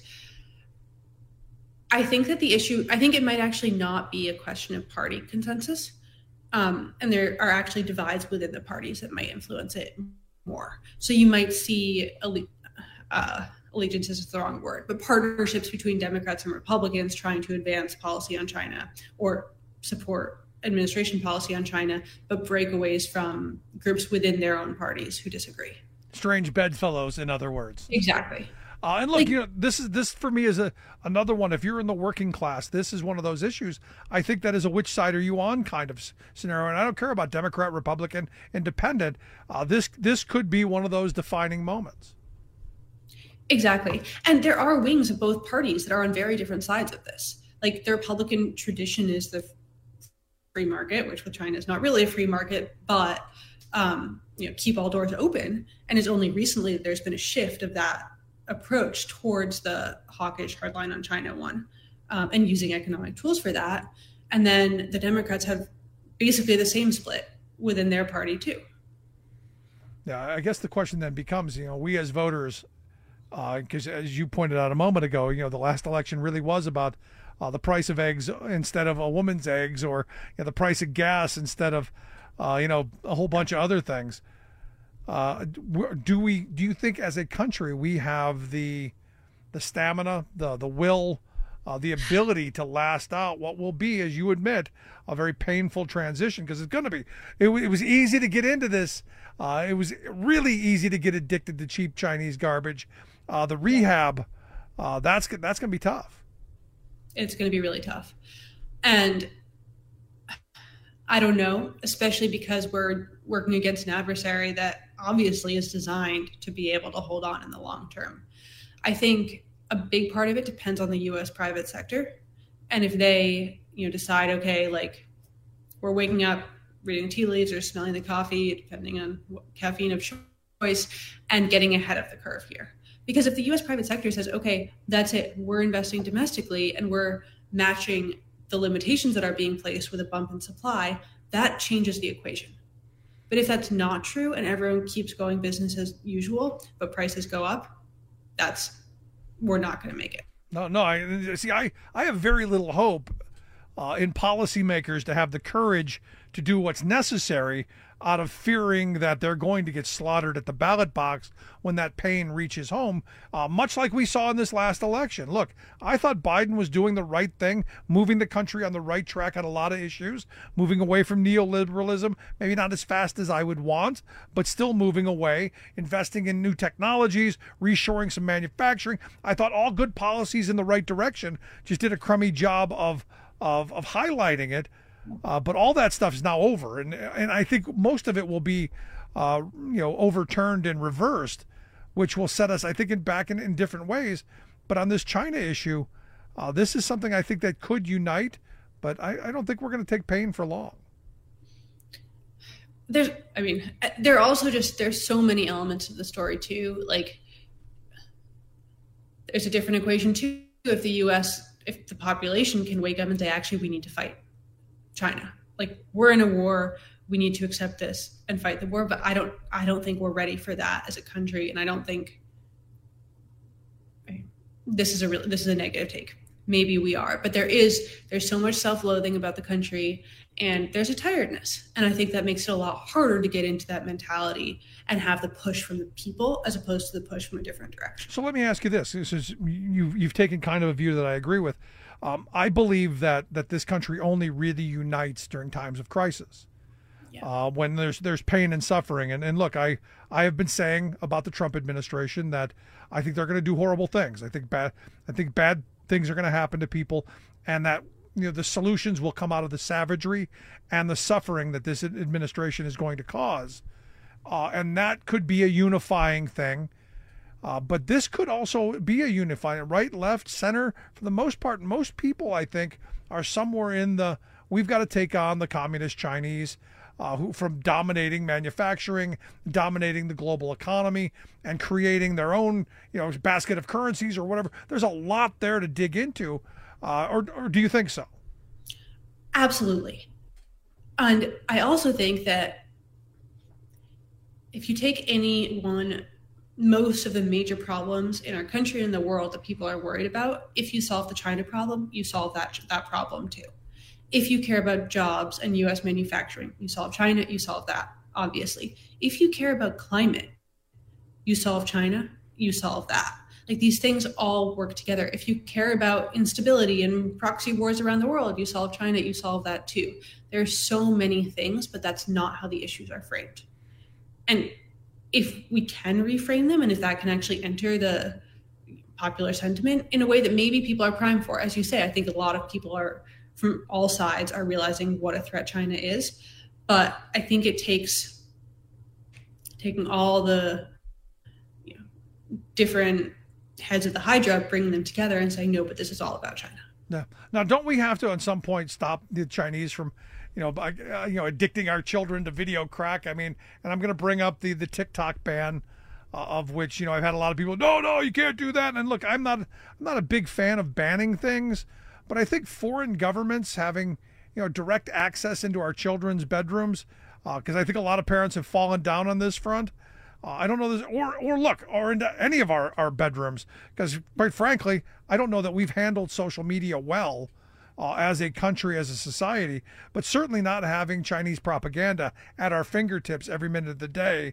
I think that it might actually not be a question of party consensus. And there are actually divides within the parties that might influence it more. So you might see allegiance is the wrong word, but partnerships between Democrats and Republicans trying to advance policy on China or support administration policy on China, but breakaways from groups within their own parties who disagree. Strange bedfellows, in other words. Exactly. And look, this for me is another one. If you're in the working class, this is one of those issues. I think that is a which side are you on kind of scenario. And I don't care about Democrat, Republican, Independent. This could be one of those defining moments. Exactly. And there are wings of both parties that are on very different sides of this. The Republican tradition is the free market, which with China is not really a free market, but keep all doors open. And it's only recently that there's been a shift of that approach towards the hawkish hardline on China one, and using economic tools for that. And then the Democrats have basically the same split within their party too. Yeah, I guess the question then becomes, we as voters, because as you pointed out a moment ago, the last election really was about the price of eggs instead of a woman's eggs, or the price of gas instead of a whole bunch of other things. Do you think as a country we have the stamina, the will, the ability to last out what will be, as you admit, a very painful transition? Because it's going to be. It was easy to get into this. It was really easy to get addicted to cheap Chinese garbage. The rehab, that's going to be tough. It's going to be really tough. And I don't know, especially because we're working against an adversary that obviously is designed to be able to hold on in the long term. I think a big part of it depends on the U.S. private sector. And if they, decide, okay, like we're waking up, reading tea leaves or smelling the coffee, depending on caffeine of choice, and getting ahead of the curve here. Because if the U.S. private sector says, okay, that's it, we're investing domestically and we're matching the limitations that are being placed with a bump in supply, that changes the equation. But if that's not true and everyone keeps going business as usual, but prices go up, we're not going to make it. No. I have very little hope in policymakers to have the courage to do what's necessary out of fearing that they're going to get slaughtered at the ballot box when that pain reaches home, much like we saw in this last election. Look, I thought Biden was doing the right thing, moving the country on the right track on a lot of issues, moving away from neoliberalism, maybe not as fast as I would want, but still moving away, investing in new technologies, reshoring some manufacturing. I thought all good policies in the right direction, just did a crummy job of highlighting it. But all that stuff is now over, and I think most of it will be, overturned and reversed, which will set us, I think, back in different ways. But on this China issue, this is something I think that could unite, but I don't think we're going to take pain for long. There are also there's so many elements of the story too. Like, there's a different equation too. If the population can wake up and say, actually, we need to fight China. Like, we're in a war, we need to accept this and fight the war, but I don't think we're ready for that as a country, and I don't think this is a negative take. Maybe we are, but there's so much self-loathing about the country, and there's a tiredness, and I think that makes it a lot harder to get into that mentality and have the push from the people as opposed to the push from a different direction. So let me ask you this: you've taken kind of a view that I agree with. I believe that this country only really unites during times of crisis, when there's pain and suffering. And look, I have been saying about the Trump administration that I think they're going to do horrible things. I think bad things are going to happen to people, and that the solutions will come out of the savagery and the suffering that this administration is going to cause, and that could be a unifying thing. But this could also be a unifying, right, left, center. For the most part, most people, I think, are somewhere in we've got to take on the communist Chinese, who from dominating manufacturing, dominating the global economy, and creating their own, basket of currencies or whatever. There's a lot there to dig into. Or do you think so? Absolutely. And I also think that if you take most of the major problems in our country and the world that people are worried about, if you solve the China problem, you solve that problem too. If you care about jobs and U.S. manufacturing, you solve China, you solve that, obviously. If you care about climate, you solve China, you solve that. Like, these things all work together. If you care about instability and proxy wars around the world, you solve China, you solve that too. There's so many things, but that's not how the issues are framed. And if we can reframe them, and if that can actually enter the popular sentiment in a way that maybe people are primed for, as you say, I think a lot of people from all sides are realizing what a threat China is. But I think it takes taking all the different heads of the Hydra, bringing them together and saying, no, but this is all about China. Yeah. Now, don't we have to at some point stop the Chinese from addicting our children to video crack? I mean, and I'm going to bring up the TikTok ban, of which, I've had a lot of people, no, you can't do that. And look, I'm not a big fan of banning things, but I think foreign governments having, direct access into our children's bedrooms, because I think a lot of parents have fallen down on this front. I don't know this, or into any of our bedrooms, because quite frankly, I don't know that we've handled social media well as a country, as a society, but certainly not having Chinese propaganda at our fingertips every minute of the day.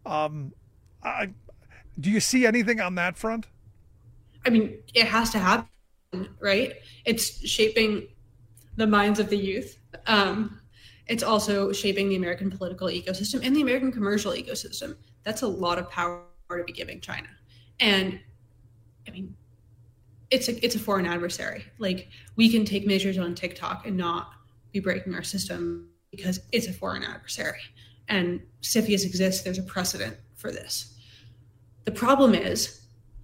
Do you see anything on that front? I mean, it has to happen, right? It's shaping the minds of the youth. It's also shaping the American political ecosystem and the American commercial ecosystem. That's a lot of power to be giving China. And I mean, it's a foreign adversary. Like, we can take measures on TikTok and not be breaking our system because it's a foreign adversary. And CFIUS exists. There's a precedent for this. The problem is,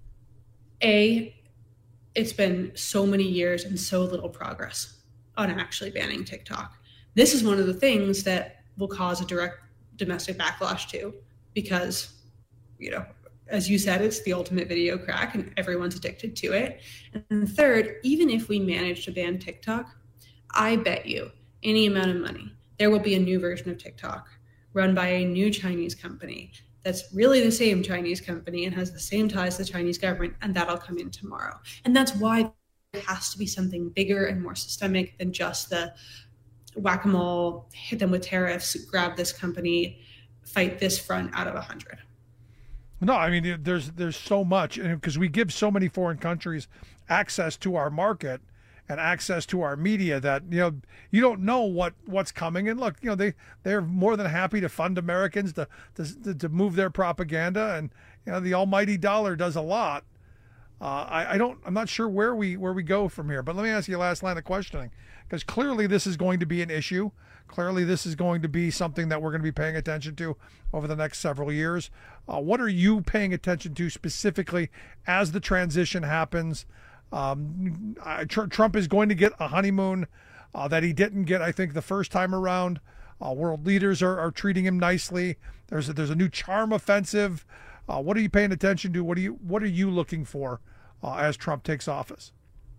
it's been so many years and so little progress on actually banning TikTok. This is one of the things that will cause a direct domestic backlash too, because, as you said, it's the ultimate video crack and everyone's addicted to it. And third, even if we manage to ban TikTok, I bet you any amount of money, there will be a new version of TikTok run by a new Chinese company that's really the same Chinese company and has the same ties to the Chinese government, and that'll come in tomorrow. And that's why there has to be something bigger and more systemic than just the whack-a-mole, hit them with tariffs, grab this company, fight this front out of 100. No, I mean, there's so much, because we give so many foreign countries access to our market and access to our media that, you don't know what's coming. And look, they're more than happy to fund Americans to move their propaganda, and the almighty dollar does a lot. I'm not sure where we go from here, but let me ask you a last line of questioning, because clearly this is going to be an issue. Clearly this is going to be something that we're going to be paying attention to over the next several years. What are you paying attention to specifically as the transition happens? Trump is going to get a honeymoon that he didn't get, I think, the first time around. World leaders are treating him nicely. There's a new charm offensive. What are you paying attention to? What are you looking for as Trump takes office?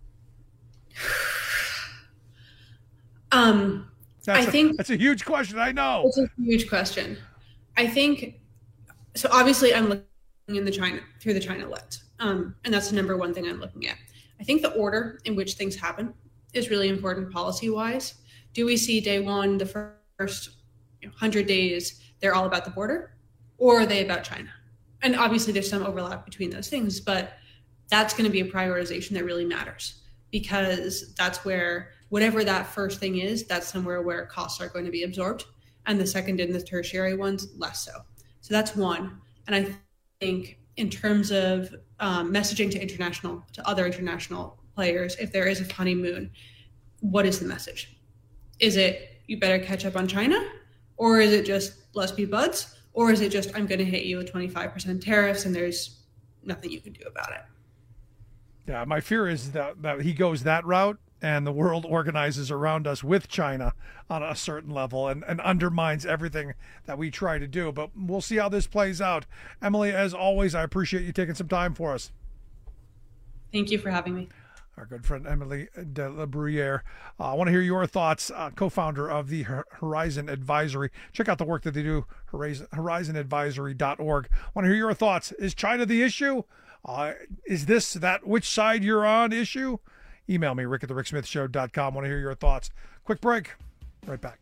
That's a huge question. I know it's a huge question. I think so. Obviously, I'm looking through the China lens, and that's the number one thing I'm looking at. I think the order in which things happen is really important policy-wise. Do we see day one, the first 100 days, they're all about the border, or are they about China? And obviously there's some overlap between those things, but that's going to be a prioritization that really matters, because that's where, whatever that first thing is, that's somewhere where costs are going to be absorbed. And the second and the tertiary ones, less so. So that's one. And I think in terms of messaging to other international players, if there is a honeymoon, what is the message? Is it, you better catch up on China? Or is it just, let's be buds? Or is it just, I'm going to hit you with 25% tariffs and there's nothing you can do about it? Yeah, my fear is that he goes that route and the world organizes around us with China on a certain level and undermines everything that we try to do. But we'll see how this plays out. Emily, as always, I appreciate you taking some time for us. Thank you for having me. Our good friend Emily de la Bruyere. I want to hear your thoughts, co-founder of the Horizon Advisory. Check out the work that they do, horizonadvisory.org. I want to hear your thoughts. Is China the issue? Is this that which side you're on issue? Email me, rick@thericksmithshow.com. I want to hear your thoughts. Quick break. Right back.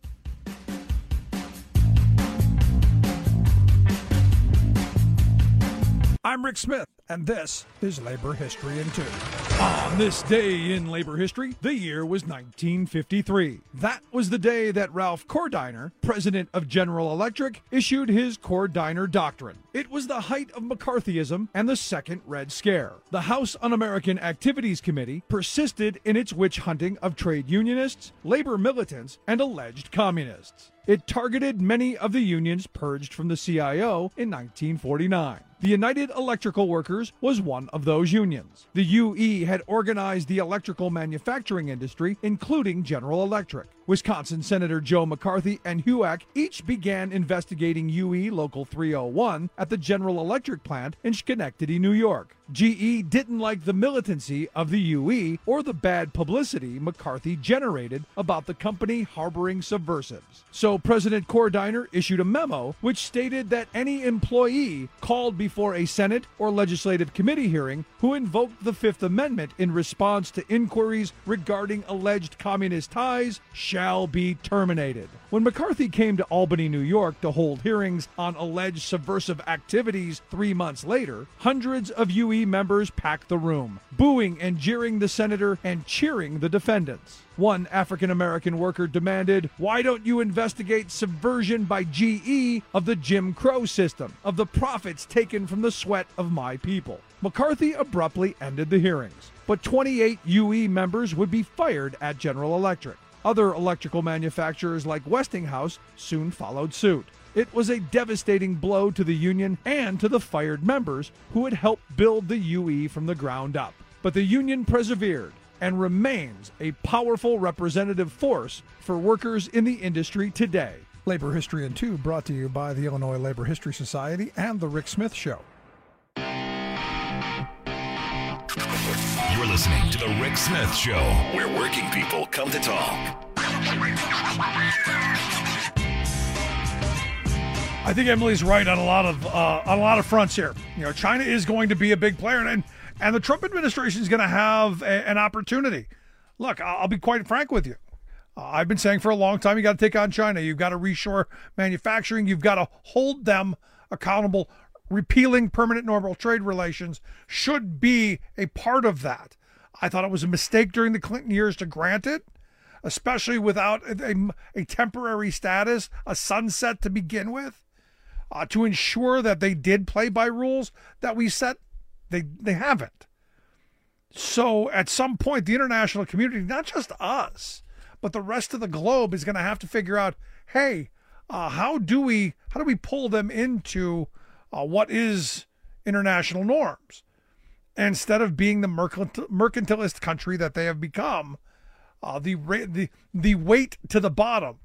I'm Rick Smith, and this is Labor History in 2. On this day in labor history, the year was 1953. That was the day that Ralph Cordiner, president of General Electric, issued his Cordiner Doctrine. It was the height of McCarthyism and the Second Red Scare. The House Un-American Activities Committee persisted in its witch hunting of trade unionists, labor militants, and alleged communists. It targeted many of the unions purged from the CIO in 1949. The United Electrical Workers was one of those unions. The UE had organized the electrical manufacturing industry, including General Electric. Wisconsin Senator Joe McCarthy and HUAC each began investigating UE Local 301 at the General Electric plant in Schenectady, New York. GE didn't like the militancy of the UE or the bad publicity McCarthy generated about the company harboring subversives. So President Cordiner issued a memo which stated that any employee called before a Senate or legislative committee hearing who invoked the Fifth Amendment in response to inquiries regarding alleged communist ties shall be terminated. When McCarthy came to Albany, New York to hold hearings on alleged subversive activities 3 months later, hundreds of UE members packed the room, booing and jeering the senator and cheering the defendants. One African-American worker demanded, "Why don't you investigate subversion by GE of the Jim Crow system, of the profits taken from the sweat of my people?" McCarthy abruptly ended the hearings, but 28 UE members would be fired at General Electric. Other electrical manufacturers like Westinghouse soon followed suit. It was a devastating blow to the union and to the fired members who had helped build the UE from the ground up. But the union persevered and remains a powerful representative force for workers in the industry today. Labor History in 2 brought to you by the Illinois Labor History Society and The Rick Smith Show. You're listening to The Rick Smith Show, where working people come to talk. I think Emily's right on a lot of fronts here. China is going to be a big player, and the Trump administration is going to have an opportunity. Look, I'll be quite frank with you. I've been saying for a long time, you got to take on China. You've got to reshore manufacturing. You've got to hold them accountable. Repealing permanent normal trade relations should be a part of that. I thought it was a mistake during the Clinton years to grant it, especially without a temporary status, a sunset to begin with, to ensure that they did play by rules that we set. They haven't. So at some point, the international community, not just us, but the rest of the globe is going to have to figure out, hey, how do we pull them into what is international norms, instead of being the mercantilist country that they have become, the weight to the bottom.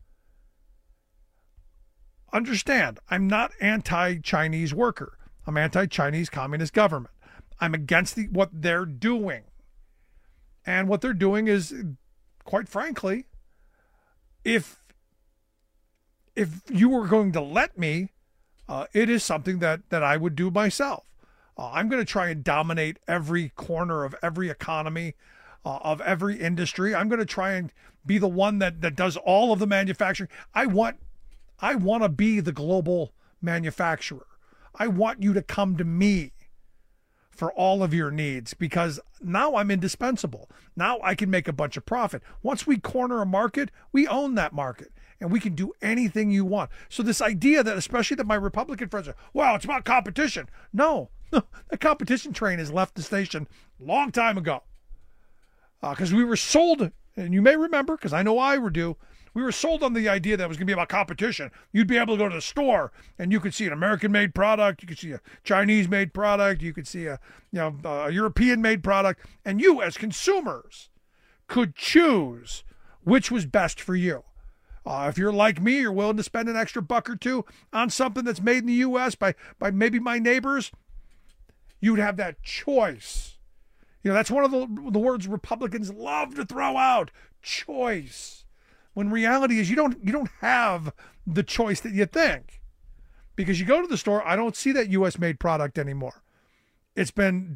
Understand, I'm not anti-Chinese worker. I'm anti-Chinese communist government. I'm against what they're doing. And what they're doing is, quite frankly, if you were going to let me, it is something that I would do myself. I'm going to try and dominate every corner of every economy, of every industry. I'm going to try and be the one that does all of the manufacturing. I want to be the global manufacturer. I want you to come to me for all of your needs, because now I'm indispensable. Now I can make a bunch of profit. Once we corner a market, we own that market, and we can do anything you want. So this idea that, especially that my Republican friends are, well, it's about competition. No, the competition train has left the station a long time ago. Because we were sold, and you may remember, because I know I do, we were sold on the idea that it was going to be about competition. You'd be able to go to the store and you could see an American-made product, you could see a Chinese-made product, you could see a European-made product, and you as consumers could choose which was best for you. If you're like me, you're willing to spend an extra $1 or $2 on something that's made in the U.S. by maybe my neighbors, you'd have that choice. That's one of the words Republicans love to throw out, choice. When reality is you don't have the choice that you think. Because you go to the store, I don't see that U.S. made product anymore. It's been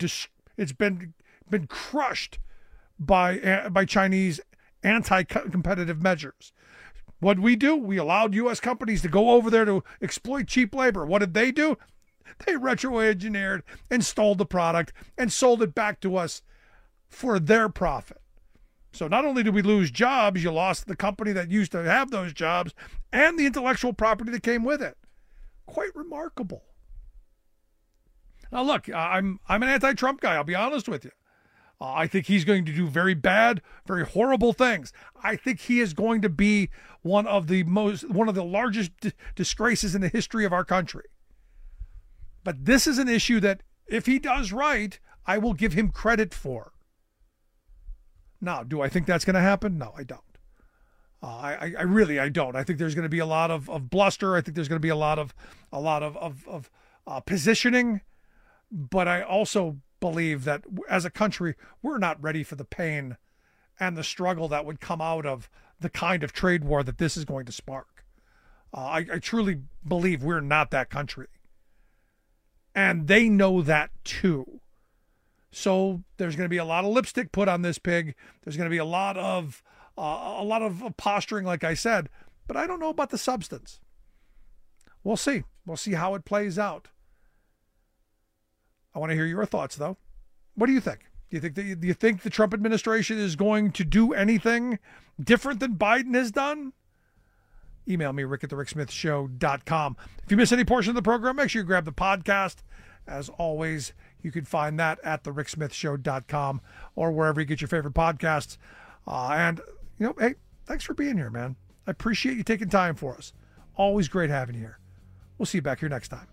crushed by Chinese anti-competitive measures. What we do, we allowed U.S. companies to go over there to exploit cheap labor. What did they do? They retro-engineered and stole the product and sold it back to us for their profit. So not only did we lose jobs, you lost the company that used to have those jobs and the intellectual property that came with it. Quite remarkable. Now look, I'm an anti-Trump guy, I'll be honest with you. I think he's going to do very bad, very horrible things. I think he is going to be one of the largest disgraces in the history of our country. But this is an issue that, if he does right, I will give him credit for. Now, do I think that's going to happen? No, I don't. I really don't. I think there's going to be a lot of bluster. I think there's going to be a lot of positioning. But I also believe that as a country, we're not ready for the pain and the struggle that would come out of the kind of trade war that this is going to spark. I truly believe we're not that country. And they know that too. So there's going to be a lot of lipstick put on this pig. There's going to be a lot of posturing, like I said, but I don't know about the substance. We'll see. We'll see how it plays out. I want to hear your thoughts, though. What do you think? Do you think the Trump administration is going to do anything different than Biden has done? Email me, rick@thericksmithshow.com. If you miss any portion of the program, make sure you grab the podcast. As always, you can find that at thericksmithshow.com or wherever you get your favorite podcasts. Hey, thanks for being here, man. I appreciate you taking time for us. Always great having you here. We'll see you back here next time.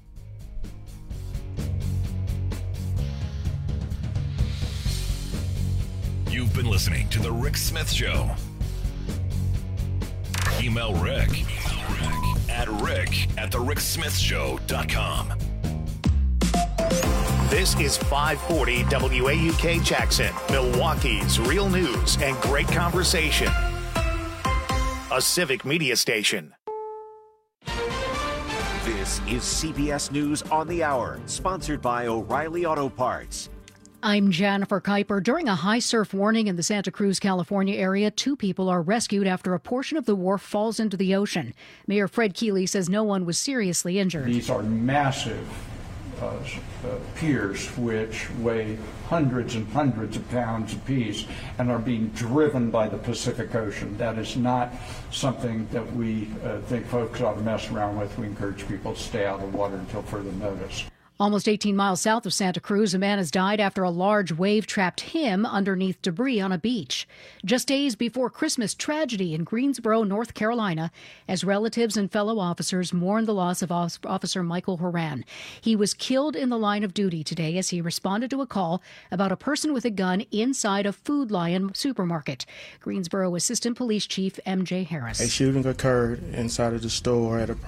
You've been listening to The Rick Smith Show. Email Rick at rick@thericksmithshow.com. This is 540 WAUK Jackson, Milwaukee's real news and great conversation. A civic media station. This is CBS News on the Hour, sponsored by O'Reilly Auto Parts. I'm Jennifer Kuiper. During a high surf warning in the Santa Cruz, California area, 2 people are rescued after a portion of the wharf falls into the ocean. Mayor Fred Keeley says no one was seriously injured. These are massive piers which weigh hundreds and hundreds of pounds apiece and are being driven by the Pacific Ocean. That is not something that we think folks ought to mess around with. We encourage people to stay out of the water until further notice. Almost 18 miles south of Santa Cruz, a man has died after a large wave trapped him underneath debris on a beach. Just days before Christmas tragedy in Greensboro, North Carolina, as relatives and fellow officers mourn the loss of Officer Michael Horan. He was killed in the line of duty today as he responded to a call about a person with a gun inside a Food Lion supermarket. Greensboro Assistant Police Chief M.J. Harris. A shooting occurred inside of the store at